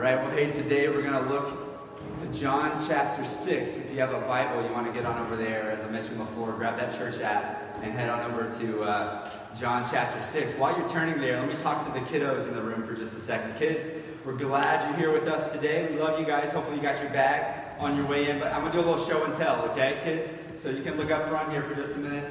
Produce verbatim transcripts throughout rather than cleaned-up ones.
right, well, hey, today we're going to look to John chapter six. If you have a Bible, you want to get on over there, as I mentioned before, grab that church app and head on over to uh, John chapter six. While you're turning there, let me talk to the kiddos in the room for just a second. Kids, we're glad you're here with us today. We love you guys. Hopefully you got your bag on your way in, but I'm going to do a little show and tell, okay, kids? So you can look up front here for just a minute.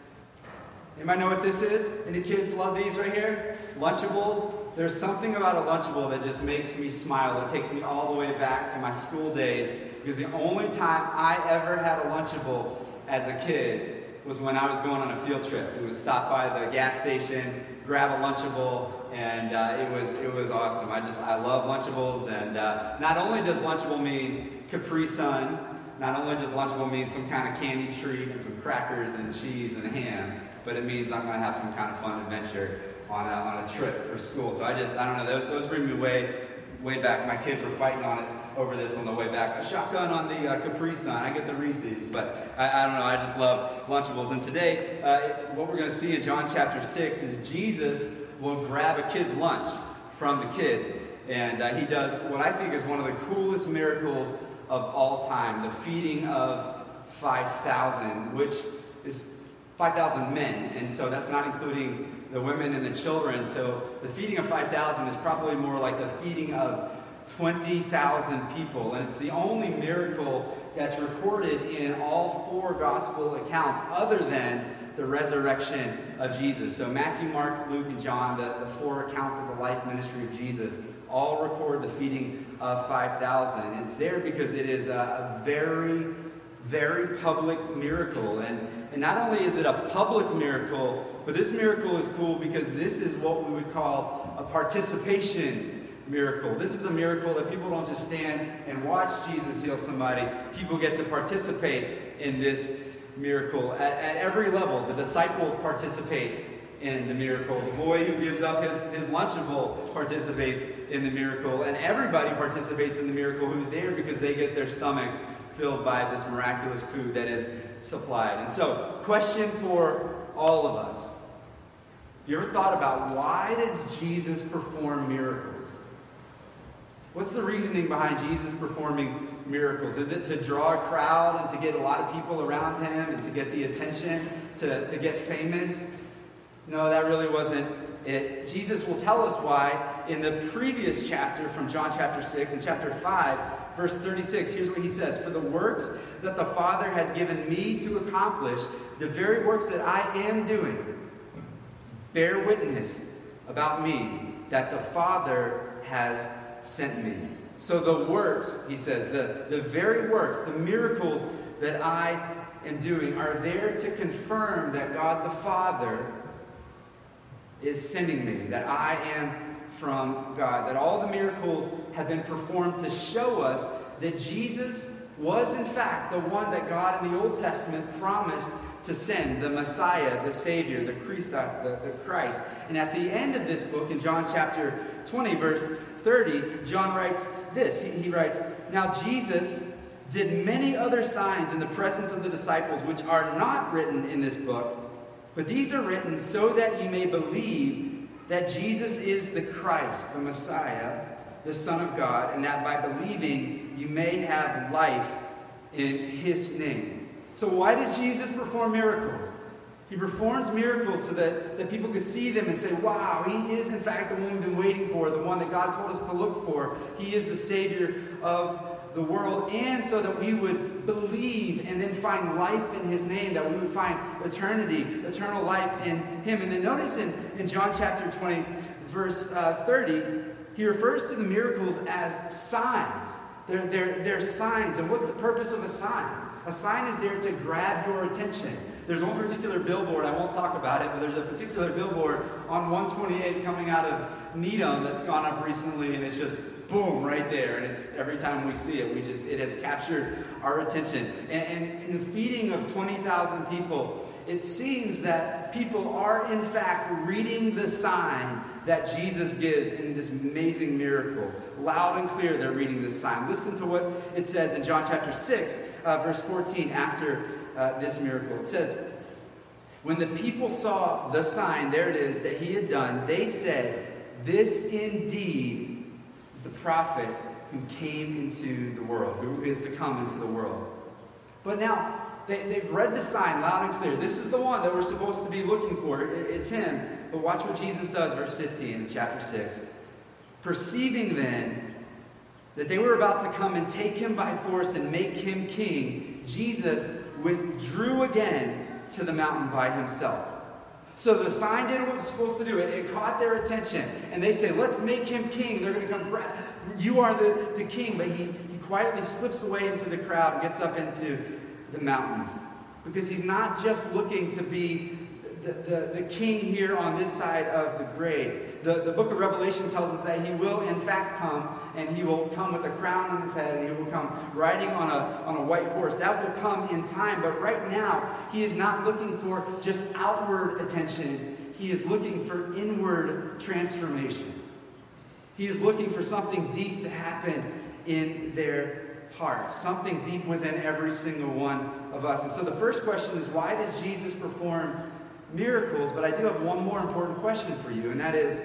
Anybody know what this is? Any kids love these right here? Lunchables. There's something about a Lunchable that just makes me smile. It takes me all the way back to my school days, because the only time I ever had a Lunchable as a kid was when I was going on a field trip. We would stop by the gas station, grab a Lunchable, and uh, it was it was awesome. I just I love Lunchables, and uh, not only does Lunchable mean Capri Sun, not only does Lunchable mean some kind of candy treat and some crackers and cheese and ham, but it means I'm going to have some kind of fun adventure on a, on a trip for school. So I just, I don't know, those, those bring me way, way back. My kids were fighting on it over this on the way back. A shotgun on the uh, Capri Sun. I get the Reese's, but I, I don't know, I just love Lunchables. And today, uh, what we're going to see in John chapter six is Jesus will grab a kid's lunch from the kid. And uh, he does what I think is one of the coolest miracles of all time, the feeding of five thousand, which is five thousand men. And so that's not including the women and the children. So the feeding of five thousand is probably more like the feeding of twenty thousand people. And it's the only miracle that's recorded in all four gospel accounts other than the resurrection of Jesus. So Matthew, Mark, Luke, and John, the, the four accounts of the life ministry of Jesus, all record the feeding of five thousand. And it's there because it is a, a very, very public miracle. And, and not only is it a public miracle, but this miracle is cool because this is what we would call a participation miracle. This is a miracle that people don't just stand and watch Jesus heal somebody. People get to participate in this miracle at, at every level. The disciples participate in the miracle. The boy who gives up his, his Lunchable participates in the miracle. And everybody participates in the miracle who's there because they get their stomachs filled by this miraculous food that is supplied. And so, question for all of us. Have you ever thought about why does Jesus perform miracles? What's the reasoning behind Jesus performing miracles? Is it to draw a crowd and to get a lot of people around him and to get the attention, to, to get famous? No, that really wasn't it. Jesus will tell us why in the previous chapter from John chapter six and chapter five, verse thirty-six. Here's what he says. For the works that the Father has given me to accomplish, the very works that I am doing, bear witness about me that the Father has sent me. So the works, he says, the, the very works, the miracles that I am doing are there to confirm that God the Father is sending me, that I am from God, that all the miracles have been performed to show us that Jesus was in fact the one that God in the Old Testament promised to send, the Messiah, the Savior, the Christos, the, the Christ. And at the end of this book, in John chapter twenty, verse thirty, John writes this. He, he writes, Now Jesus did many other signs in the presence of the disciples, which are not written in this book, but these are written so that you may believe that Jesus is the Christ, the Messiah, the Son of God, and that by believing you may have life in his name. So why does Jesus perform miracles? He performs miracles so that, that people could see them and say, wow, he is in fact the one we've been waiting for, the one that God told us to look for. He is the Savior of the world, and so that we would believe and then find life in his name, that we would find eternity, eternal life in him. And then notice in, in John chapter twenty, verse uh, thirty, he refers to the miracles as signs. They're, they're, they're signs. And what's the purpose of a sign? A sign is there to grab your attention. There's one particular billboard, I won't talk about it, but there's a particular billboard on one twenty-eight coming out of Needham that's gone up recently, and it's just boom, right there. And it's every time we see it, we just it has captured our attention. And, and in the feeding of twenty thousand people, it seems that people are in fact reading the sign that Jesus gives in this amazing miracle. Loud and clear, they're reading this sign. Listen to what it says in John chapter six, uh, verse fourteen, after uh, this miracle. It says, when the people saw the sign, there it is, that he had done, they said, this indeed is the prophet who came into the world, who is to come into the world. But now, they, they've read the sign loud and clear. This is the one that we're supposed to be looking for. It, it's him. But watch what Jesus does, verse fifteen in chapter six. Perceiving then that they were about to come and take him by force and make him king, Jesus withdrew again to the mountain by himself. So the sign did what it was supposed to do. It, it caught their attention. And they say, let's make him king. They're going to come, you are the, the king. But he, he quietly slips away into the crowd and gets up into the mountains. Because he's not just looking to be the, the, the king here on this side of the grave. The, the book of Revelation tells us that he will in fact come, and he will come with a crown on his head, and he will come riding on a, on a white horse. That will come in time, but right now, he is not looking for just outward attention. He is looking for inward transformation. He is looking for something deep to happen in their hearts, something deep within every single one of us. And so the first question is, why does Jesus perform miracles? But I do have one more important question for you, and that is,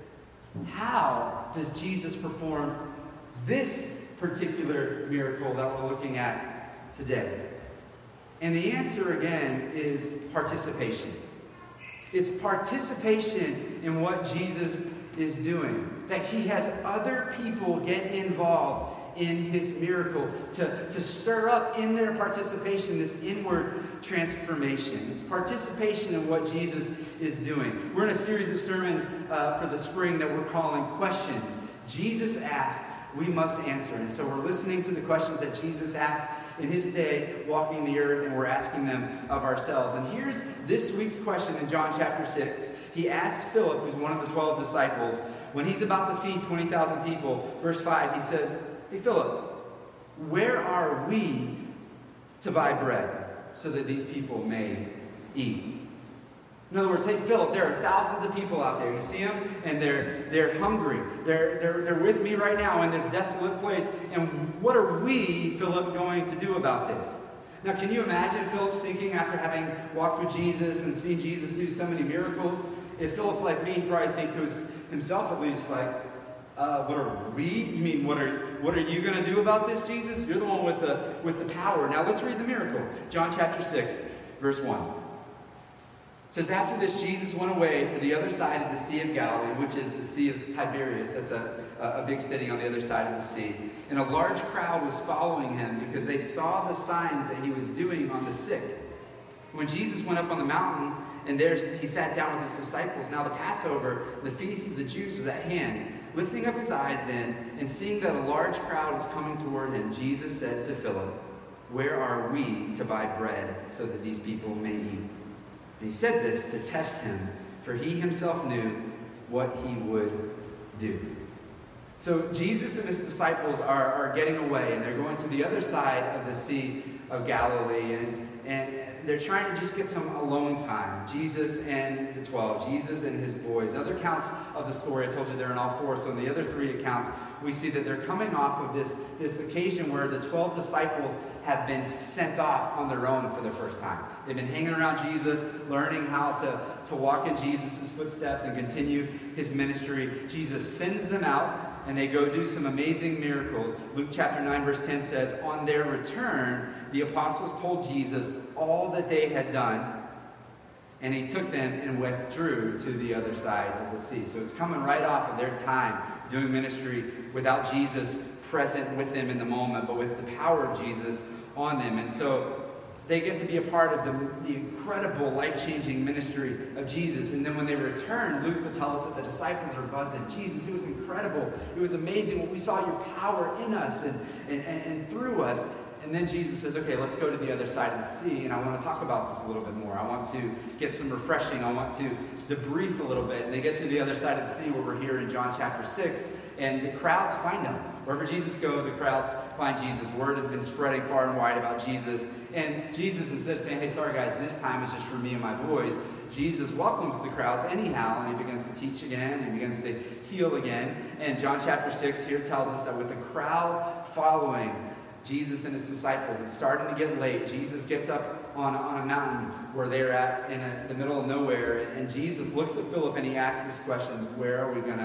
how does Jesus perform this particular miracle that we're looking at today? And the answer, again, is participation. It's participation in what Jesus is doing. That he has other people get involved in his miracle to, to stir up in their participation this inward transformation. It's participation in what Jesus is doing. We're in a series of sermons uh, for the spring that we're calling Questions Jesus Asked, We Must Answer. And so we're listening to the questions that Jesus asked in his day walking the earth, and we're asking them of ourselves. And here's this week's question in John chapter six. He asked Philip, who's one of the twelve disciples, when he's about to feed twenty thousand people, verse five, he says, hey, Philip, where are we to buy bread so that these people may eat? In other words, hey, Philip, there are thousands of people out there. You see them, and they're they're hungry. They're, they're, they're with me right now in this desolate place. And what are we, Philip, going to do about this? Now, can you imagine Philip's thinking after having walked with Jesus and seen Jesus do so many miracles? If Philip's like me, he'd probably think to his, himself at least, like, Uh, what are we? You mean, what are what are you going to do about this, Jesus? You're the one with the with the power. Now let's read the miracle. John chapter six, verse one. It says, after this, Jesus went away to the other side of the Sea of Galilee, which is the Sea of Tiberias. That's a, a big city on the other side of the sea. And a large crowd was following him because they saw the signs that he was doing on the sick. When Jesus went up on the mountain, and there he sat down with his disciples. Now the Passover, the feast of the Jews, was at hand. Lifting up his eyes then, and seeing that a large crowd was coming toward him, Jesus said to Philip, where are we to buy bread so that these people may eat? And he said this to test him, for he himself knew what he would do. So Jesus and his disciples are, are getting away, and they're going to the other side of the Sea of Galilee, and, and they're trying to just get some alone time. Jesus and the twelve, Jesus and his boys. Other accounts of the story, I told you they're in all four, so in the other three accounts, we see that they're coming off of this, this occasion where the twelve disciples have been sent off on their own for the first time. They've been hanging around Jesus, learning how to, to walk in Jesus' footsteps and continue his ministry. Jesus sends them out, and they go do some amazing miracles. Luke chapter nine, verse ten says, on their return, the apostles told Jesus all that they had done, and he took them and withdrew to the other side of the sea. So it's coming right off of their time doing ministry without Jesus present with them in the moment, but with the power of Jesus on them. And so they get to be a part of the, the incredible, life-changing ministry of Jesus. And then when they return, Luke will tell us that the disciples are buzzing. Jesus, it was incredible. It was amazing when we saw your power in us and, and, and, and through us. And then Jesus says, okay, let's go to the other side of the sea, and I want to talk about this a little bit more. I want to get some refreshing. I want to debrief a little bit. And they get to the other side of the sea, where we're here in John chapter six, and the crowds find them. Wherever Jesus goes, the crowds find Jesus. Word had been spreading far and wide about Jesus. And Jesus, instead of saying, hey, sorry guys, this time is just for me and my boys, Jesus welcomes the crowds anyhow, and he begins to teach again, and he begins to heal again. And John chapter six here tells us that with the crowd following Jesus and his disciples, it's starting to get late. Jesus gets up on, on a mountain where they're at in a, the middle of nowhere, and Jesus looks at Philip and he asks this question, where are we going to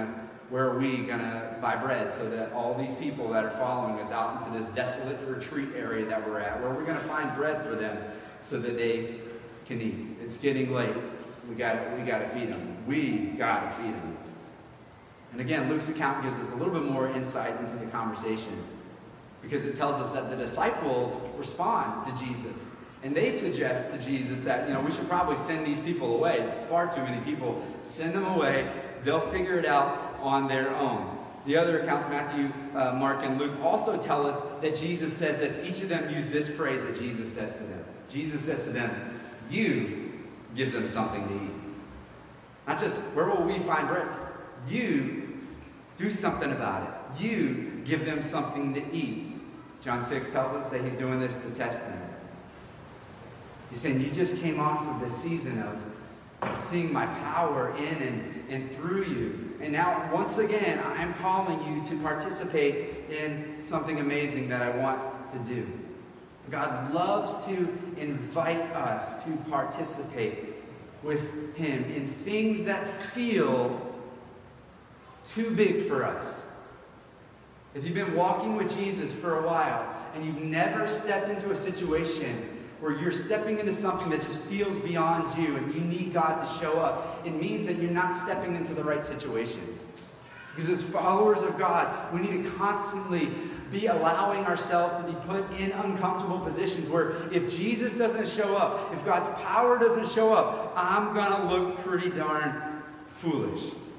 where are we going to buy bread so that all these people that are following us out into this desolate retreat area that we're at, where are we going to find bread for them so that they can eat? It's getting late. We got we got to feed them. We got to feed them. And again, Luke's account gives us a little bit more insight into the conversation because it tells us that the disciples respond to Jesus. And they suggest to Jesus that, you know, we should probably send these people away. It's far too many people. Send them away. They'll figure it out on their own. The other accounts, Matthew, uh, Mark, and Luke, also tell us that Jesus says this. Each of them use this phrase that Jesus says to them. Jesus says to them, you give them something to eat. Not just, where will we find bread? You do something about it. You give them something to eat. John six tells us that he's doing this to test them. He's saying, you just came off of this season of, of seeing my power in and, and through you. And now, once again, I am calling you to participate in something amazing that I want to do. God loves to invite us to participate with him in things that feel too big for us. If you've been walking with Jesus for a while and you've never stepped into a situation where you're stepping into something that just feels beyond you and you need God to show up, it means that you're not stepping into the right situations. Because as followers of God, we need to constantly be allowing ourselves to be put in uncomfortable positions where if Jesus doesn't show up, if God's power doesn't show up, I'm going to look pretty darn foolish.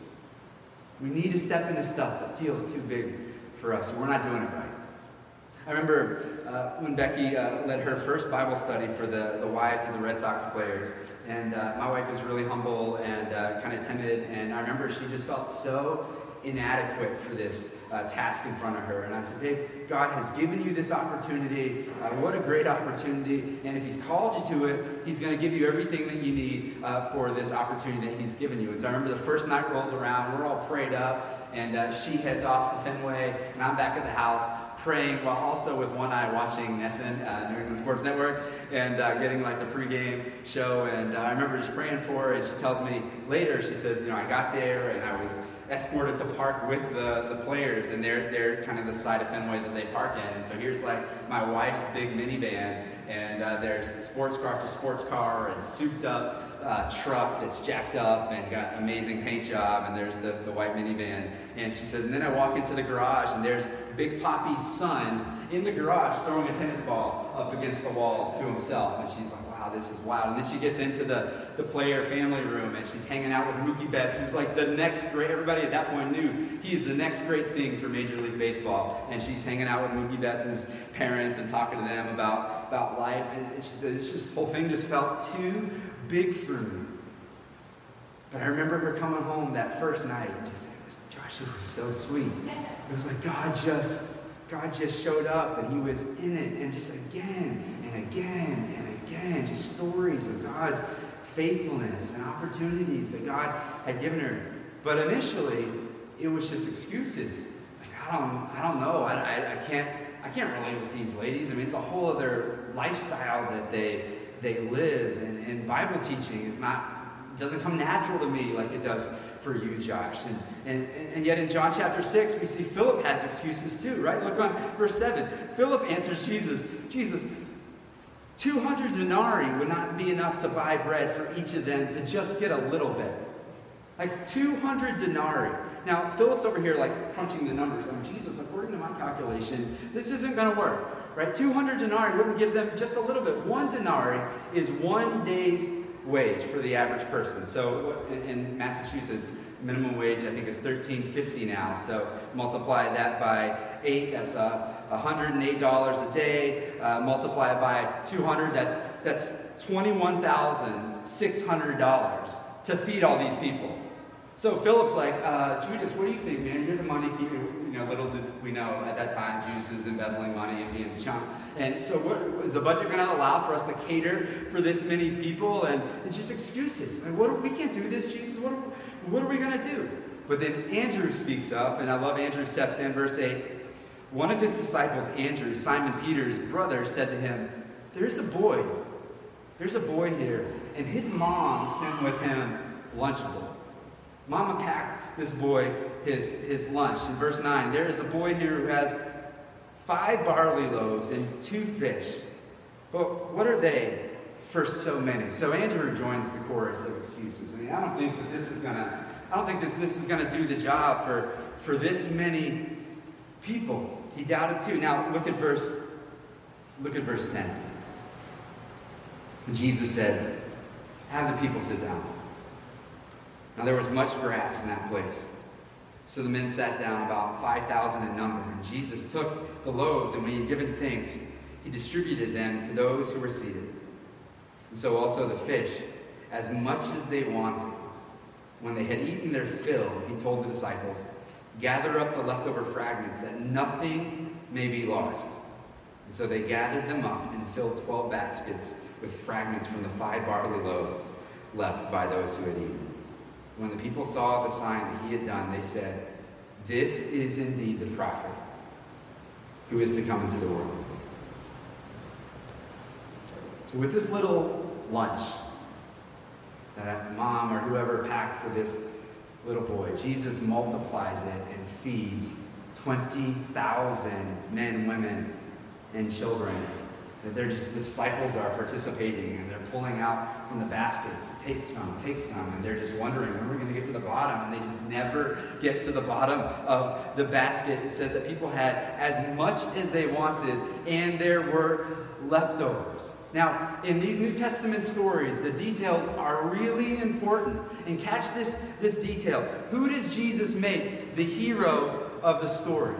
We need to step into stuff that feels too big for us, and we're not doing it right. I remember uh, when Becky uh, led her first Bible study for the, the wives of the Red Sox players. And uh, my wife is really humble and uh, kind of timid. And I remember she just felt so inadequate for this uh, task in front of her. And I said, babe, God has given you this opportunity. Uh, what a great opportunity. And if he's called you to it, he's going to give you everything that you need uh, for this opportunity that he's given you. And so I remember the first night rolls around. We're all prayed up. And uh, she heads off to Fenway. And I'm back at the house praying while also with one eye watching Nesson, uh, New England Sports Network, and uh, getting like the pregame show. And uh, I remember just praying for her, and she tells me later, she says, you know, I got there and I was escorted to park with the, the players, and they're, they're kind of the side of Fenway that they park in. And so here's like my wife's big minivan, and uh, there's sports car after sports car and souped up uh, truck that's jacked up and got amazing paint job, and there's the, the white minivan. And she says, and then I walk into the garage, and there's Big Poppy's son in the garage throwing a tennis ball up against the wall to himself. And she's like, wow, this is wild. And then she gets into the, the player family room, and she's hanging out with Mookie Betts, who's like the next great, everybody at that point knew he's the next great thing for Major League Baseball. And she's hanging out with Mookie Betts' parents and talking to them about, about life. And, and she said, it's just, the whole thing just felt too big for me. But I remember her coming home that first night and just saying, Josh, it was so sweet. It was like God just, God just showed up, and he was in it, and just again and again and again, just stories of God's faithfulness and opportunities that God had given her. But initially, it was just excuses. Like, I don't, I don't know. I, I, I can't, I can't relate with these ladies. I mean, it's a whole other lifestyle that they, they live, and, and Bible teaching is not, doesn't come natural to me like it does for you, Josh. And, and, and yet in John chapter six, we see Philip has excuses too, right? Look on verse seven. Philip answers Jesus, Jesus, two hundred denarii would not be enough to buy bread for each of them to just get a little bit. Like two hundred denarii. Now, Philip's over here like crunching the numbers. I'm like, Jesus, according to my calculations, this isn't going to work, right? two hundred denarii wouldn't give them just a little bit. One denarii is one day's wage for the average person. So in, in Massachusetts, minimum wage I think is thirteen fifty now. So multiply that by eight, that's uh, one hundred eight dollars a day. Uh, multiply it by two hundred, that's that's twenty-one thousand six hundred dollars to feed all these people. So Philip's like, uh, Judas, what do you think, man? You're the money keeper. You know, little did we know at that time, Judas is embezzling money and being a chump. And so what, is the budget going to allow for us to cater for this many people? And, and just excuses. Like, what, we can't do this, Jesus. What, what are we going to do? But then Andrew speaks up, and I love Andrew steps in, verse eight. One of his disciples, Andrew, Simon Peter's brother, said to him, there's a boy. There's a boy here. And his mom sent with him Lunchable. Mama packed this boy his, his lunch. In verse nine, there is a boy here who has five barley loaves and two fish. But what are they for so many? So Andrew joins the chorus of excuses. I mean, I don't think that this is gonna, I don't think this, this is gonna do the job for, for this many people. He doubted too. Now look at verse, look at verse ten. And Jesus said, have the people sit down. Now there was much grass in that place. So the men sat down, about five thousand in number. And Jesus took the loaves, and when he had given thanks, he distributed them to those who were seated. And so also the fish, as much as they wanted. When they had eaten their fill, he told the disciples, gather up the leftover fragments, that nothing may be lost. And so they gathered them up and filled twelve baskets with fragments from the five barley loaves left by those who had eaten. When the people saw the sign that he had done, they said, this is indeed the prophet who is to come into the world. So with this little lunch that mom or whoever packed for this little boy, Jesus multiplies it and feeds twenty thousand men, women, and children. That they're just, the disciples are participating and they're pulling out from the baskets, take some, take some, and they're just wondering, when are we going to get to the bottom? And they just never get to the bottom of the basket. It says that people had as much as they wanted, and there were leftovers. Now, in these New Testament stories, the details are really important. And catch this, this detail. Who does Jesus make the hero of the story?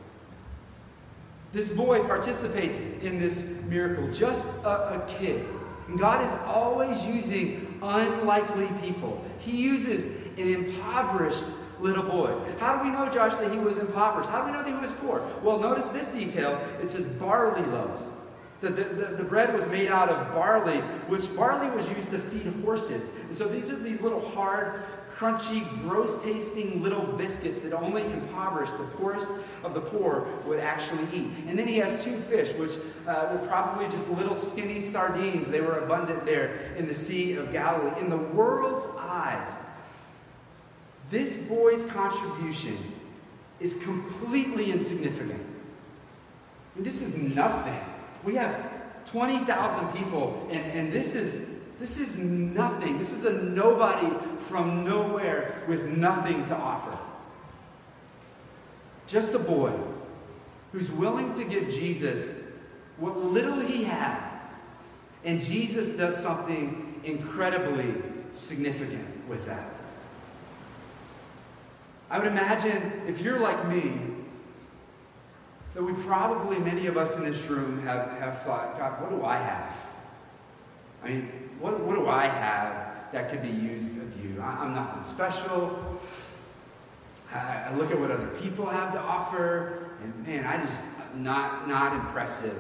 This boy participates in this miracle, just a, a kid. And God is always using unlikely people. He uses an impoverished little boy. How do we know, Josh, that he was impoverished? How do we know that he was poor? Well, notice this detail. It says barley loaves. The, the, the, the bread was made out of barley, which barley was used to feed horses. And so these are these little hard, crunchy, gross-tasting little biscuits that only impoverished, the poorest of the poor, would actually eat. And then he has two fish, which uh, were probably just little skinny sardines. They were abundant there in the Sea of Galilee. In the world's eyes, this boy's contribution is completely insignificant. I mean, this is nothing. We have twenty thousand people, and, and this is this is nothing. This is a nobody from nowhere with nothing to offer. Just a boy who's willing to give Jesus what little he had, and Jesus does something incredibly significant with that. I would imagine if you're like me, that we probably, many of us in this room, have, have thought, God, what do I have? I mean, what, what do I have that could be used of you? I, I'm nothing special. I, I look at what other people have to offer, and man, I just, not, not impressive.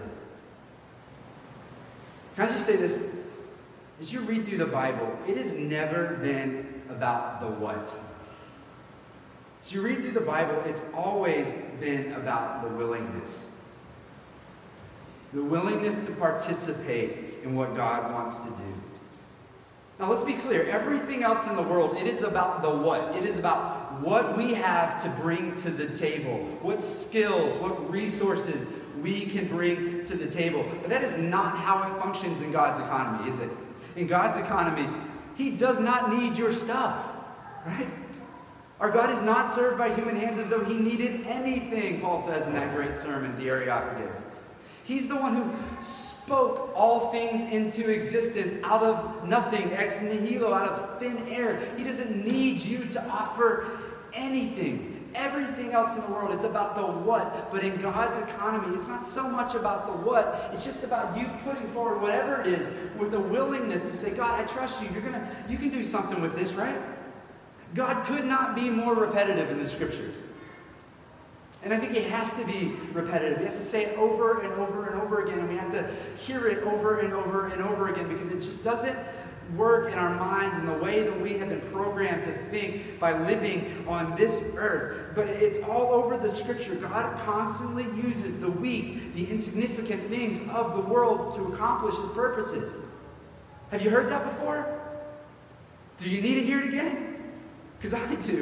Can I just say this? As you read through the Bible, it has never been about the what. As you read through the Bible, it's always been about the willingness. The willingness to participate in what God wants to do. Now let's be clear, everything else in the world, it is about the what. It is about what we have to bring to the table. What skills, what resources we can bring to the table. But that is not how it functions in God's economy, is it? In God's economy, He does not need your stuff, right? Our God is not served by human hands as though He needed anything, Paul says in that great sermon, the Areopagus. He's the one who spoke all things into existence out of nothing, ex nihilo, out of thin air. He doesn't need you to offer anything. Everything else in the world, it's about the what. But in God's economy, it's not so much about the what. It's just about you putting forward whatever it is with a willingness to say, God, I trust you. You're gonna, you can do something with this, right? God could not be more repetitive in the Scriptures. And I think He has to be repetitive. He has to say it over and over and over again. And we have to hear it over and over and over again because it just doesn't work in our minds in the way that we have been programmed to think by living on this earth. But it's all over the Scripture. God constantly uses the weak, the insignificant things of the world to accomplish His purposes. Have you heard that before? Do you need to hear it again? Because I do.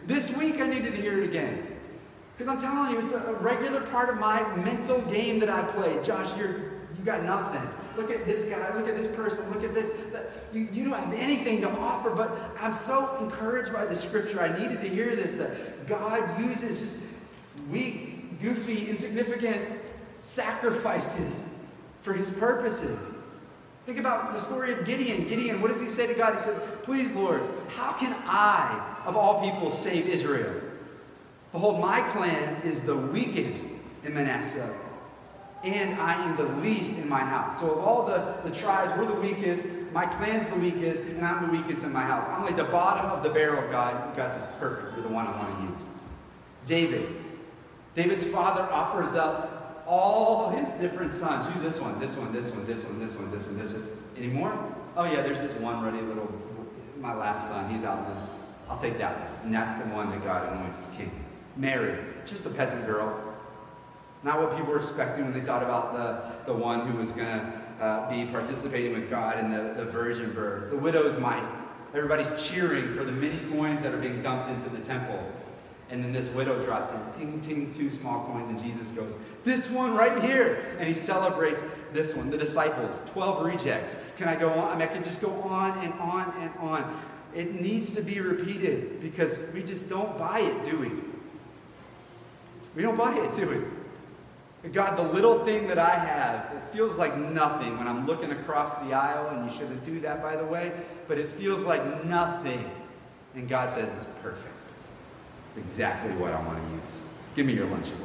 This week I needed to hear it again. Because I'm telling you, it's a regular part of my mental game that I play. Josh, you're, you got nothing. Look at this guy. Look at this person. Look at this. You, you don't have anything to offer, but I'm so encouraged by the scripture. I needed to hear this, that God uses just weak, goofy, insignificant sacrifices for his purposes. Think about the story of Gideon. Gideon, what does he say to God? He says, please, Lord, how can I, of all people, save Israel? Behold, my clan is the weakest in Manasseh, and I am the least in my house. So of all the, the tribes, we're the weakest, my clan's the weakest, and I'm the weakest in my house. I'm like the bottom of the barrel, God. God says, perfect, you're the one I want to use. David. David's father offers up all his different sons. Use this one, this one, this one, this one, this one, this one, this one. Any more? Oh yeah, there's this one ruddy little, my last son, he's out there. I'll take that one. And that's the one that God anoints as king. Mary, just a peasant girl. Not what people were expecting when they thought about the, the one who was going to uh, be participating with God in the, the virgin birth. The widow's mite. Everybody's cheering for the many coins that are being dumped into the temple. And then this widow drops in, ting, ting, two small coins, and Jesus goes, this one right here. And he celebrates this one. The disciples, twelve rejects. Can I go on? I mean, I could just go on and on and on. It needs to be repeated because we just don't buy it, do we? We don't buy it, do we? God, the little thing that I have, it feels like nothing when I'm looking across the aisle, and you shouldn't do that, by the way, but it feels like nothing. And God says it's perfect. Exactly what I want to use. Give me your Lunchable.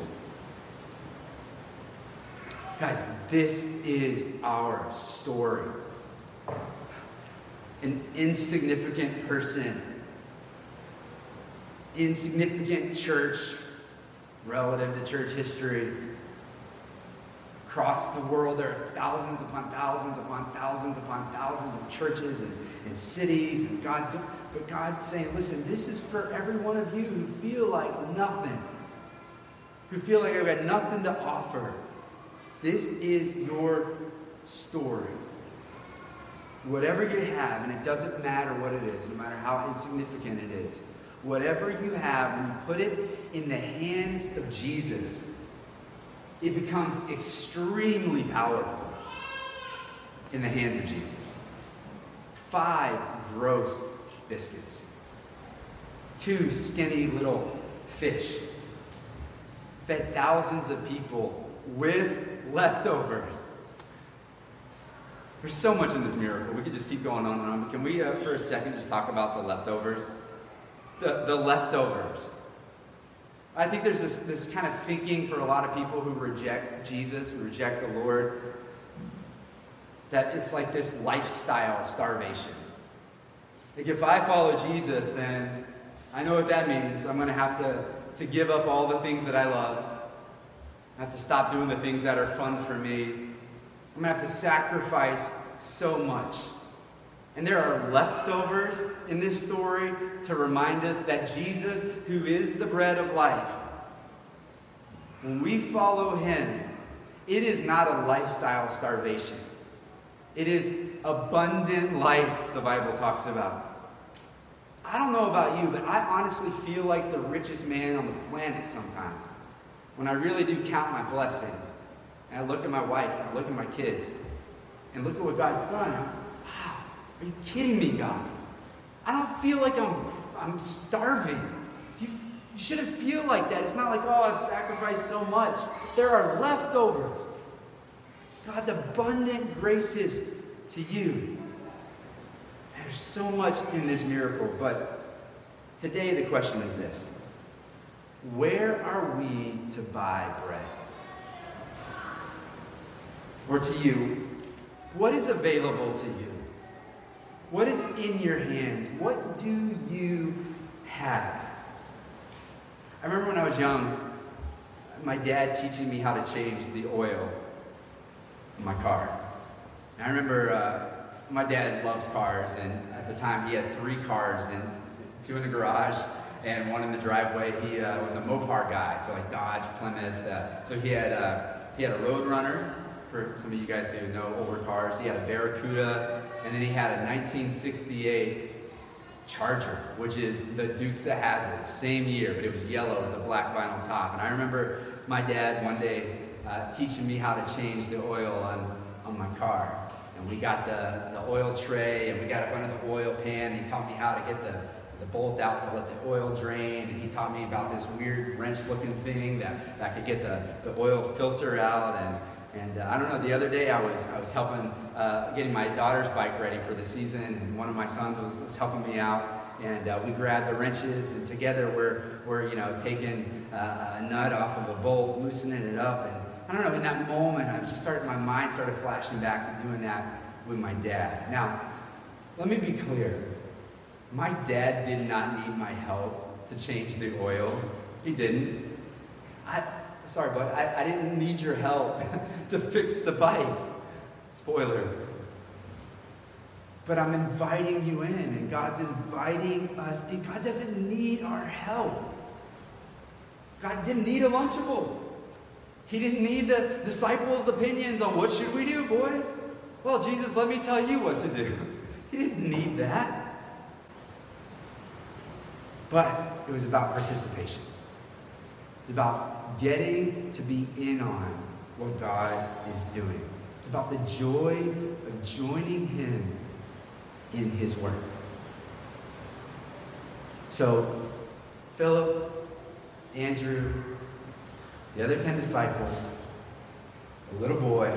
Guys, this is our story. An insignificant person, insignificant church, relative to church history. Across the world, there are thousands upon thousands upon thousands upon thousands of churches and, and cities, and God's doing, but God's saying, listen, this is for every one of you who feel like nothing, who feel like I've got nothing to offer. This is your story. Whatever you have, and it doesn't matter what it is, no matter how insignificant it is, whatever you have, when you put it in the hands of Jesus, it becomes extremely powerful in the hands of Jesus. Five gross biscuits. Two skinny little fish. Fed thousands of people with leftovers. There's so much in this miracle. We could just keep going on and on. But can we, uh, for a second, just talk about the leftovers? The, the leftovers. I think there's this, this kind of thinking for a lot of people who reject Jesus, who reject the Lord, that it's like this lifestyle starvation. Like if I follow Jesus, then I know what that means. I'm going to have to, to give up all the things that I love. I have to stop doing the things that are fun for me. I'm going to have to sacrifice so much. And there are leftovers in this story to remind us that Jesus, who is the bread of life, when we follow him, it is not a lifestyle starvation. It is abundant life, the Bible talks about. I don't know about you, but I honestly feel like the richest man on the planet sometimes. When I really do count my blessings. And I look at my wife, and I look at my kids, and look at what God's done. I'm, wow, are you kidding me, God? I don't feel like I'm, I'm starving. You, you shouldn't feel like that. It's not like, oh, I've sacrificed so much. There are leftovers. God's abundant graces to you. There's so much in this miracle, but today the question is this. Where are we to buy bread? Or to you, what is available to you? What is in your hands? What do you have? I remember when I was young, my dad teaching me how to change the oil in my car. And I remember uh, my dad loves cars, and at the time he had three cars, and two in the garage and one in the driveway. He uh, was a Mopar guy, so like Dodge, Plymouth. Uh, so he had uh, he had a Roadrunner. For some of you guys who know older cars, he had a Barracuda, and then he had a nineteen sixty-eight Charger, which is the Dukes of Hazzard, same year, but it was yellow with a black vinyl top. And I remember my dad one day uh, teaching me how to change the oil on, on my car. And we got the, the oil tray, and we got up under the oil pan, and he taught me how to get the, the bolt out to let the oil drain. And he taught me about this weird wrench-looking thing that, that could get the, the oil filter out. And And uh, I don't know, the other day I was I was helping, uh, getting my daughter's bike ready for the season, and one of my sons was, was helping me out, and uh, we grabbed the wrenches, and together we're, we're you know, taking uh, a nut off of a bolt, loosening it up, and I don't know, in that moment, I just started, my mind started flashing back to doing that with my dad. Now, let me be clear. My dad did not need my help to change the oil. He didn't. I... Sorry, bud, I, I didn't need your help to fix the bike. Spoiler. But I'm inviting you in, and God's inviting us, and God doesn't need our help. God didn't need a Lunchable. He didn't need the disciples' opinions on what should we do, boys. Well, Jesus, let me tell you what to do. He didn't need that. But it was about participation. It's about getting to be in on what God is doing. It's about the joy of joining Him in His work. So, Philip, Andrew, the other ten disciples, a little boy,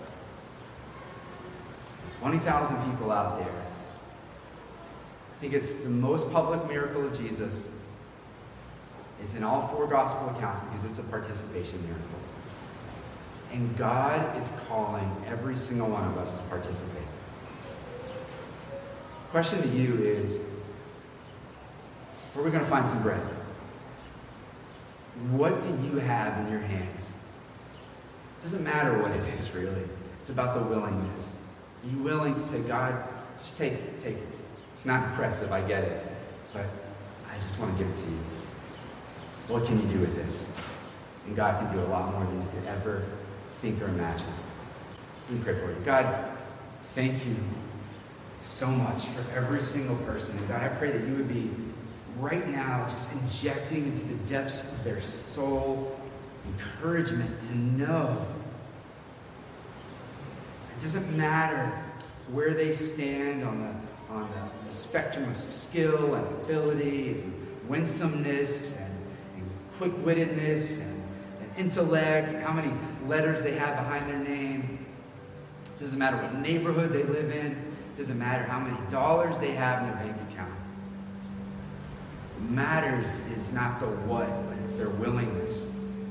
twenty thousand people out there. I think it's the most public miracle of Jesus. It's in all four gospel accounts because it's a participation miracle. And God is calling every single one of us to participate. Question to you is, where are we going to find some bread? What do you have in your hands? It doesn't matter what it is, really. It's about the willingness. Are you willing to say, God, just take it, take it. It's not impressive, I get it, but I just want to give it to you. What can you do with this? And God can do a lot more than you could ever think or imagine. Let me pray for you. God, thank you so much for every single person. And God, I pray that you would be right now just injecting into the depths of their soul encouragement to know it doesn't matter where they stand on the, on the, the spectrum of skill and ability and winsomeness and quick-wittedness and, and intellect, and how many letters they have behind their name. It doesn't matter what neighborhood they live in. It doesn't matter how many dollars they have in their bank account. What matters is not the what, but it's their willingness.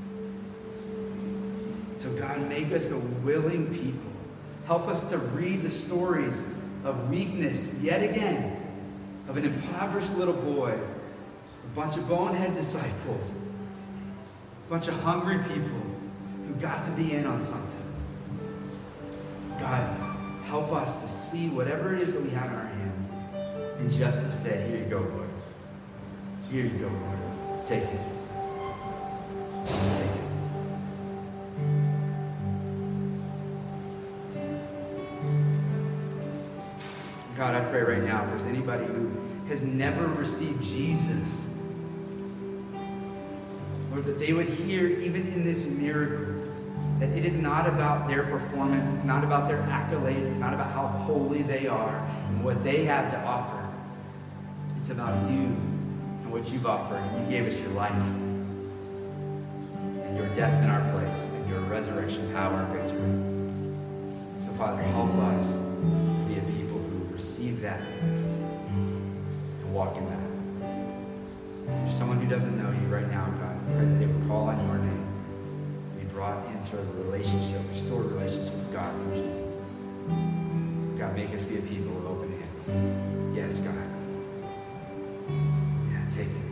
So God, make us a willing people. Help us to read the stories of weakness yet again, of an impoverished little boy, a bunch of bonehead disciples, a bunch of hungry people who got to be in on something. God, help us to see whatever it is that we have in our hands and just to say, here you go, Lord. Here you go, Lord. Take it. Take it. God, I pray right now if there's anybody who has never received Jesus, Lord, that they would hear, even in this miracle, that it is not about their performance, it's not about their accolades, it's not about how holy they are and what they have to offer. It's about you and what you've offered. And you gave us your life and your death in our place and your resurrection power and victory. So, Father, help us to be a people who receive that and walk in that. There's someone who doesn't know you right now, God. I pray that they would call on your name. Be brought into a relationship, restored relationship with God through Jesus. God, make us be a people of open hands. Yes, God. Yeah, take it.